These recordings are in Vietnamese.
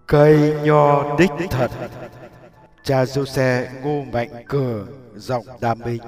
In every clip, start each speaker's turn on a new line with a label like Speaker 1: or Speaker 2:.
Speaker 1: Cây nho đích thật. Cha Giuse Ngô Mạnh Cờ, giọng Đàm Bình.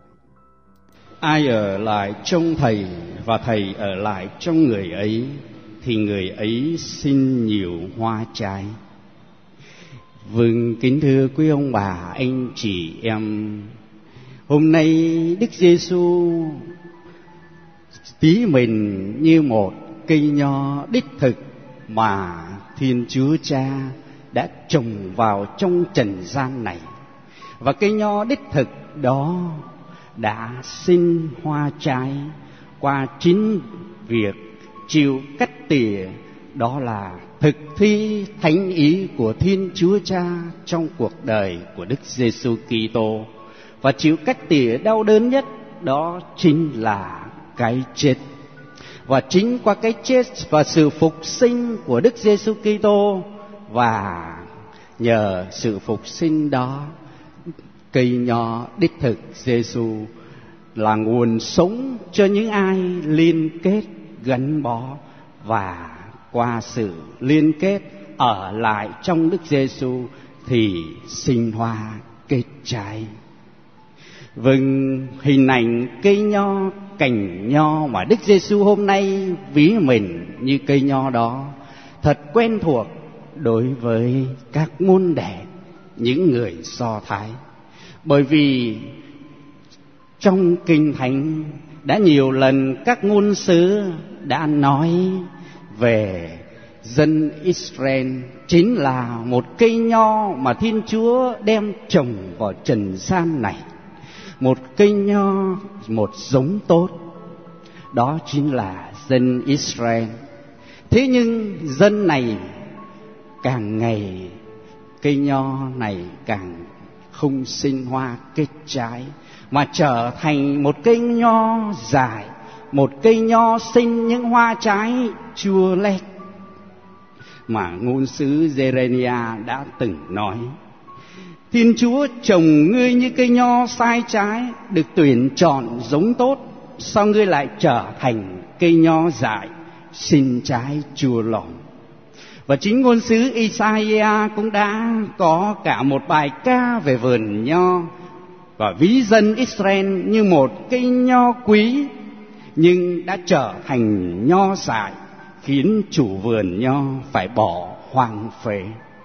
Speaker 2: Ai ở lại trong thầy và thầy ở lại trong người ấy thì người ấy sinh nhiều hoa trái. Vâng, kính thưa quý ông bà, anh chị em, hôm nay Đức Giêsu ví mình như một cây nho đích thực mà Thiên Chúa Cha đã trồng vào trong trần gian này. Và cây nho đích thực đó đã sinh hoa trái qua chính việc chịu cắt tỉa, đó là thực thi thánh ý của Thiên Chúa Cha trong cuộc đời của Đức Giêsu Kitô. Và chịu cắt tỉa đau đớn nhất đó chính là cái chết. Và chính qua cái chết và sự phục sinh của Đức Giêsu Kitô, và nhờ sự phục sinh đó, cây nho đích thực Giêsu là nguồn sống cho những ai liên kết gắn bó, và qua sự liên kết ở lại trong Đức Giêsu thì sinh hoa kết trái. Vâng, hình ảnh cây nho, cành nho mà Đức Giêsu hôm nay ví mình như cây nho đó thật quen thuộc đối với các môn đệ, những người Do Thái. Bởi vì trong Kinh Thánh đã nhiều lần các ngôn sứ đã nói về dân Israel chính là một cây nho mà Thiên Chúa đem trồng vào trần gian này. Một cây nho, một giống tốt, đó chính là dân Israel. Thế nhưng dân này càng ngày, cây nho này càng không sinh hoa kết trái, mà trở thành một cây nho dại, một cây nho sinh những hoa trái chua lét mà ngôn sứ Giê-rê-mi-a đã từng nói: Thiên Chúa trồng ngươi như cây nho sai trái, được tuyển chọn giống tốt, sao ngươi lại trở thành cây nho dại, sinh trái chua lòm? Và chính ngôn sứ Isaiah cũng đã có cả một bài ca về vườn nho, và ví dân Israel như một cây nho quý, nhưng đã trở thành nho dại, khiến chủ vườn nho phải bỏ hoang phế.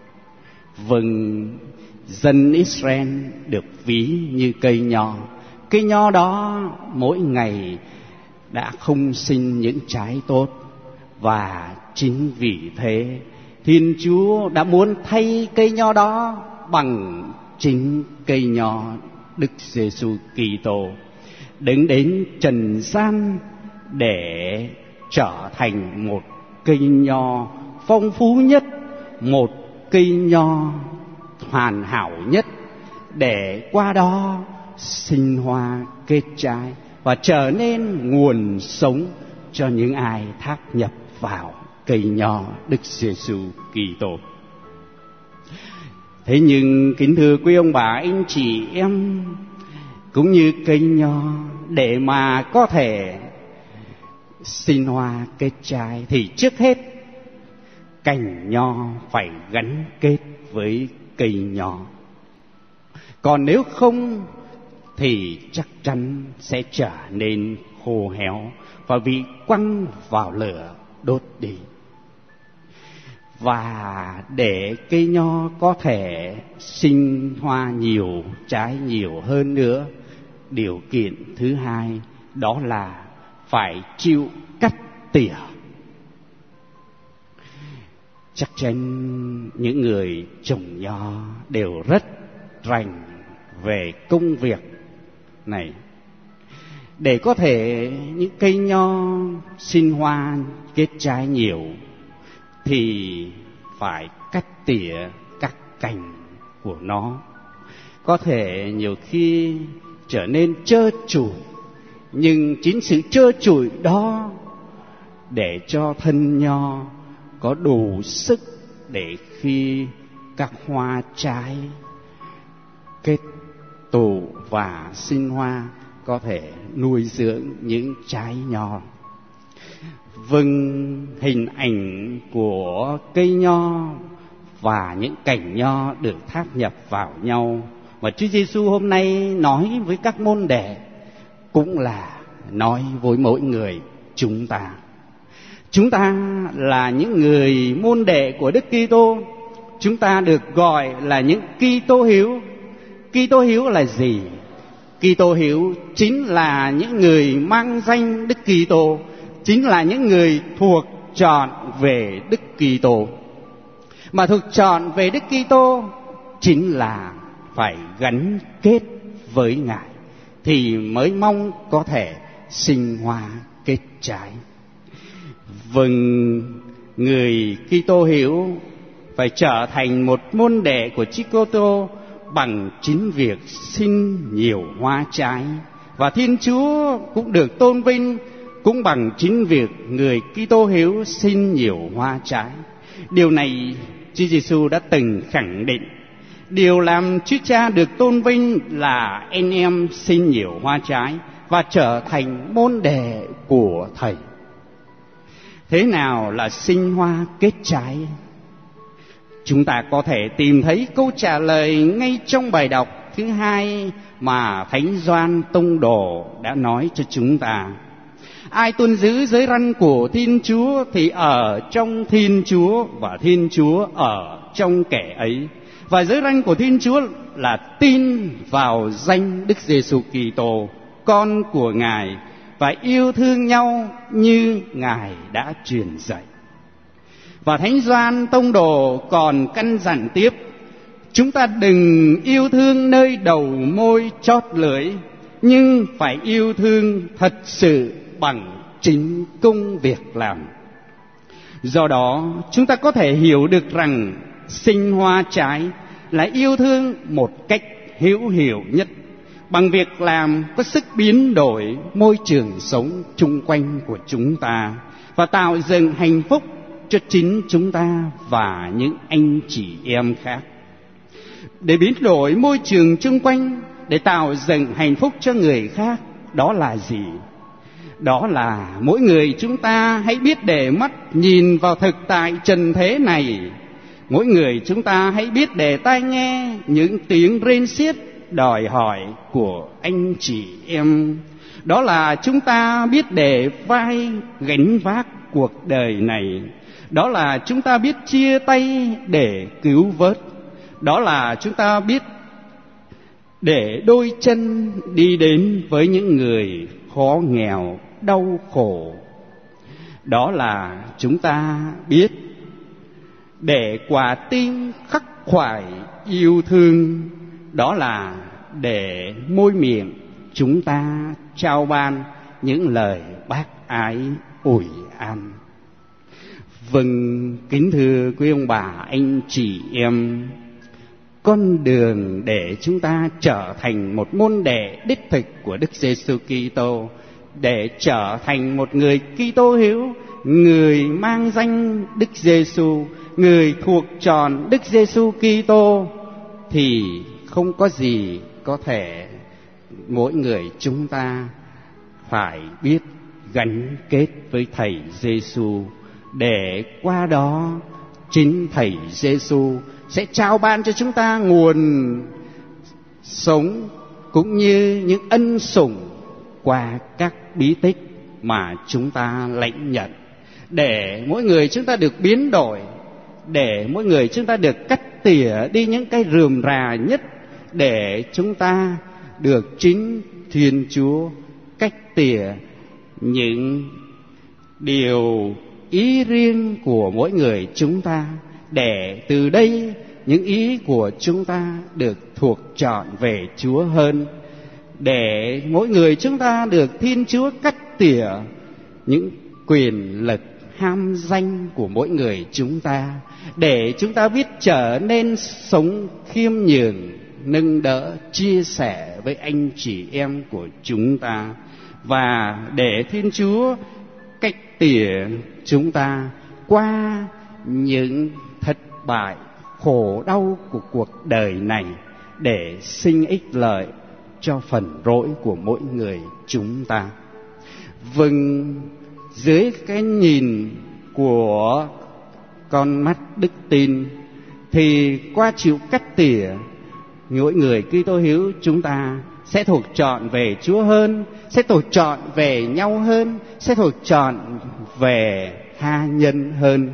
Speaker 2: Vâng, dân Israel được ví như cây nho. Cây nho đó mỗi ngày đã không sinh những trái tốt, và chính vì thế Thiên Chúa đã muốn thay cây nho đó bằng chính cây nho Đức Giêsu Kitô, đứng đến trần gian để trở thành một cây nho phong phú nhất, một cây nho hoàn hảo nhất, để qua đó sinh hoa kết trái và trở nên nguồn sống cho những ai thác nhập vào cây nho Đức Giêsu Kitô. Thế nhưng kính thưa quý ông bà, anh chị em, cũng như cây nho, để mà có thể sinh hoa kết trái thì trước hết cành nho phải gắn kết với cây nho. Còn nếu không thì chắc chắn sẽ trở nên khô héo và bị quăng vào lửa đốt đi. Và để cây nho có thể sinh hoa nhiều, trái nhiều hơn nữa, điều kiện thứ hai đó là phải chịu cắt tỉa. Chắc chắn những người trồng nho đều rất rành về công việc này. Để có thể những cây nho sinh hoa kết trái nhiều thì phải cắt tỉa các cành của nó. Có thể nhiều khi trở nên trơ trụi, nhưng chính sự trơ trụi đó để cho thân nho có đủ sức để khi các hoa trái kết tụ và sinh hoa có thể nuôi dưỡng những trái nho. Vâng, hình ảnh của cây nho và những cành nho được tháp nhập vào nhau. Và Chúa Giêsu hôm nay nói với các môn đệ cũng là nói với mỗi người chúng ta. Chúng ta là những người môn đệ của Đức Kitô. Chúng ta được gọi là những Kitô hữu. Kitô hữu là gì? Kitô hữu chính là những người mang danh Đức Kitô, chính là những người thuộc chọn về Đức Kitô. Mà thuộc chọn về Đức Kitô chính là phải gắn kết với Ngài thì mới mong có thể sinh hoa kết trái. Vâng, người Kitô hữu phải trở thành một môn đệ của Chúa Kitô bằng chính việc sinh nhiều hoa trái, và Thiên Chúa cũng được tôn vinh cũng bằng chính việc người Kitô hữu sinh nhiều hoa trái. Điều này Chúa Giêsu đã từng khẳng định. Điều làm Chúa Cha được tôn vinh là anh em sinh nhiều hoa trái và trở thành môn đệ của Thầy. Thế nào là sinh hoa kết trái? Chúng ta có thể tìm thấy câu trả lời ngay trong bài đọc thứ 2 mà Thánh Gioan Tông Đồ đã nói cho chúng ta. Ai tuân giữ giới răn của Thiên Chúa thì ở trong Thiên Chúa và Thiên Chúa ở trong kẻ ấy. Và giới răn của Thiên Chúa là tin vào danh Đức Giêsu Kitô, con của Ngài, và yêu thương nhau như Ngài đã truyền dạy. Và Thánh Gioan Tông Đồ còn căn dặn tiếp: chúng ta đừng yêu thương nơi đầu môi chót lưỡi, nhưng phải yêu thương thật sự bằng chính công việc làm. Do đó, chúng ta có thể hiểu được rằng sinh hoa trái là yêu thương một cách hữu hiệu nhất, bằng việc làm có sức biến đổi môi trường sống chung quanh của chúng ta và tạo dựng hạnh phúc cho chính chúng ta và những anh chị em khác. Để biến đổi môi trường chung quanh, để tạo dựng hạnh phúc cho người khác, đó là gì? Đó là mỗi người chúng ta hãy biết để mắt nhìn vào thực tại trần thế này. Mỗi người chúng ta hãy biết để tai nghe những tiếng rên xiết đòi hỏi của anh chị em. Đó là chúng ta biết để vai gánh vác cuộc đời này. Đó là chúng ta biết chia tay để cứu vớt. Đó là chúng ta biết để đôi chân đi đến với những người khó nghèo, đau khổ. Đó là chúng ta biết để quả tim khắc khoải yêu thương. Đó là để môi miệng chúng ta trao ban những lời bác ái ủi an. Vâng, kính thưa quý ông bà, anh chị em, con đường để chúng ta trở thành một môn đệ đích thực của Đức Giêsu Kitô, để trở thành một người Kitô hữu, người mang danh Đức Giêsu, người thuộc tròn Đức Giêsu Kitô, thì không có gì có thể mỗi người chúng ta phải biết gắn kết với Thầy Giêsu, để qua đó chính Thầy Giêsu sẽ trao ban cho chúng ta nguồn sống cũng như những ân sủng qua các bí tích mà chúng ta lãnh nhận, để mỗi người chúng ta được biến đổi, để mỗi người chúng ta được cắt tỉa đi những cái rườm rà nhất, để chúng ta được chính Thiên Chúa cách tỉa những điều ý riêng của mỗi người chúng ta, để từ đây những ý của chúng ta được thuộc chọn về Chúa hơn, để mỗi người chúng ta được Thiên Chúa cắt tỉa những quyền lực ham danh của mỗi người chúng ta, để chúng ta biết trở nên sống khiêm nhường, nâng đỡ, chia sẻ với anh chị em của chúng ta, và để Thiên Chúa cách tỉa chúng ta qua những thất bại, khổ đau của cuộc đời này, để sinh ích lợi cho phần rỗi của mỗi người chúng ta. Vâng, dưới cái nhìn của con mắt đức tin thì qua chịu cắt tỉa, mỗi người Kitô hữu chúng ta sẽ thuộc trọn về Chúa hơn, sẽ thuộc trọn về nhau hơn, sẽ thuộc trọn về tha nhân hơn.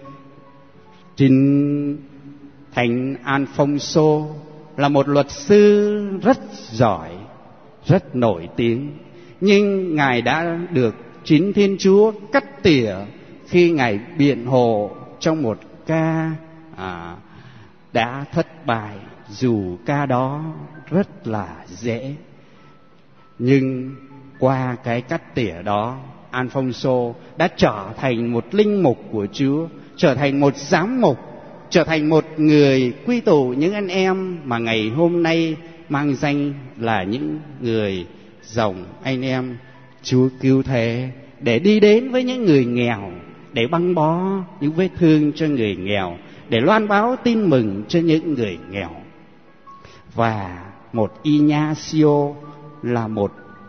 Speaker 2: Chính Thánh Alfonso là một luật sư rất giỏi, rất nổi tiếng, nhưng Ngài đã được chính Thiên Chúa cắt tỉa khi Ngài biện hộ trong một ca đã thất bại, dù ca đó rất là dễ. Nhưng qua cái cắt tỉa đó, Alfonso đã trở thành một linh mục của Chúa, trở thành một giám mục, trở thành một người quy tụ những anh em mà ngày hôm nay mang danh là những người dòng anh em Chúa cứu thế, để đi đến với những người nghèo, để băng bó những vết thương cho người nghèo, để loan báo tin mừng cho những người nghèo. Và một Ignacio là một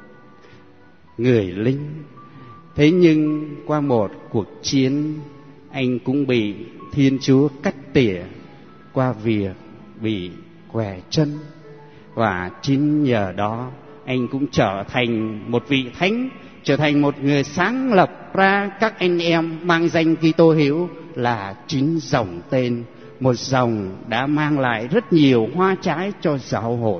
Speaker 2: người lính. Thế nhưng qua một cuộc chiến, anh cũng bị Thiên Chúa cắt tỉa qua việc bị què chân. Và chính nhờ đó anh cũng trở thành một vị thánh, trở thành một người sáng lập ra các anh em mang danh Kitô hữu là chính dòng tên, một dòng đã mang lại rất nhiều hoa trái cho giáo hội.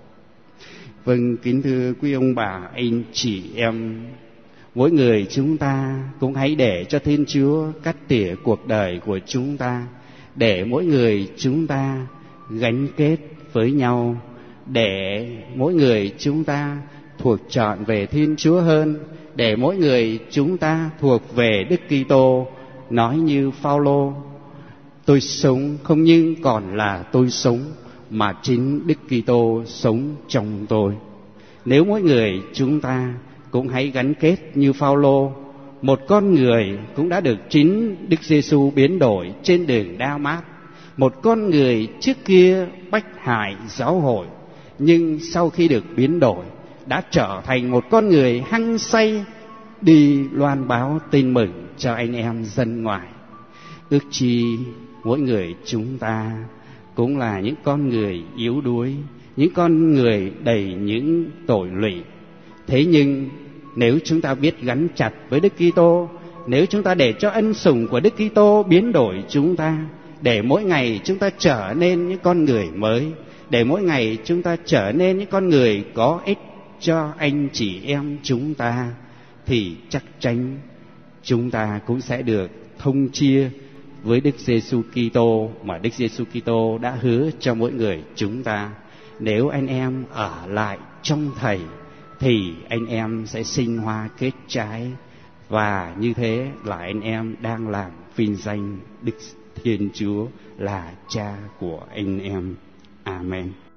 Speaker 2: Vâng, kính thưa quý ông bà, anh chị em, mỗi người chúng ta cũng hãy để cho Thiên Chúa cắt tỉa cuộc đời của chúng ta, để mỗi người chúng ta gắn kết với nhau, để mỗi người chúng ta thuộc trọn về Thiên Chúa hơn, để mỗi người chúng ta thuộc về Đức Kitô. Nói như Phaolô, tôi sống không nhưng còn là tôi sống, mà chính Đức Kitô sống trong tôi. Nếu mỗi người chúng ta cũng hãy gắn kết như Phaolô, một con người cũng đã được chính Đức Giêsu biến đổi trên đường Đa-mát, một con người trước kia bách hại giáo hội, nhưng sau khi được biến đổi đã trở thành một con người hăng say đi loan báo tin mừng cho anh em dân ngoài. Ước chi mỗi người chúng ta cũng là những con người yếu đuối, những con người đầy những tội lụy. Thế nhưng nếu chúng ta biết gắn chặt với Đức Kitô, nếu chúng ta để cho ân sủng của Đức Kitô biến đổi chúng ta, để mỗi ngày chúng ta trở nên những con người mới, để mỗi ngày chúng ta trở nên những con người có ích cho anh chị em chúng ta, thì chắc chắn chúng ta cũng sẽ được thông chia với Đức Giêsu Kitô mà Đức Giêsu Kitô đã hứa cho mỗi người chúng ta. Nếu anh em ở lại trong Thầy thì anh em sẽ sinh hoa kết trái, và như thế là anh em đang làm vinh danh Đức Thiên Chúa là Cha của anh em. Amen.